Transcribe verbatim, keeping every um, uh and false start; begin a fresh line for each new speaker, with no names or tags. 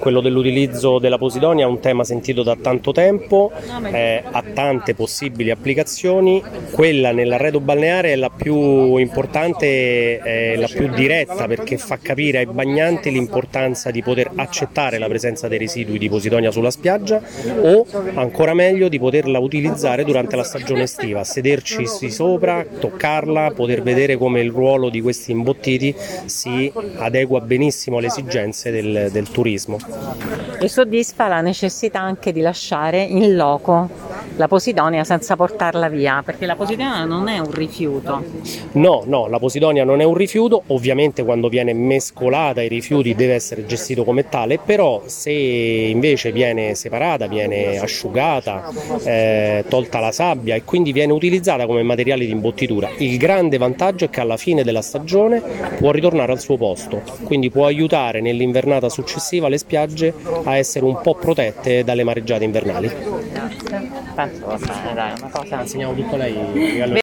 quello dell'utilizzo della posidonia è un tema sentito da tanto tempo, eh, ha tante possibili applicazioni. Quella nell'arredo balneare è la più importante, è la più diretta, perché fa capire ai bagnanti l'importanza di poter accettare la presenza dei residui di posidonia sulla spiaggia, o ancora meglio di poterla utilizzare durante la stagione estiva, sederci sopra, toccarla, poter vedere come il ruolo di questi imbottiti si adegua benissimo alle esigenze del, del turismo.
E soddisfa la necessità anche di lasciare in loco la posidonia senza portarla via, perché la posidonia non è un rifiuto.
No, no, la posidonia non è un rifiuto, ovviamente quando viene mescolata ai rifiuti deve essere gestito come tale, però se invece viene separata, viene asciugata, eh, tolta la sabbia e quindi viene utilizzata come materiale di imbottitura, il grande vantaggio è che alla fine della stagione può ritornare al suo posto, quindi può aiutare nell'invernata successiva le spiagge a essere un po' protette dalle mareggiate invernali.
Penso va bene, dai, una cosa.
Insegniamo tutto a lei.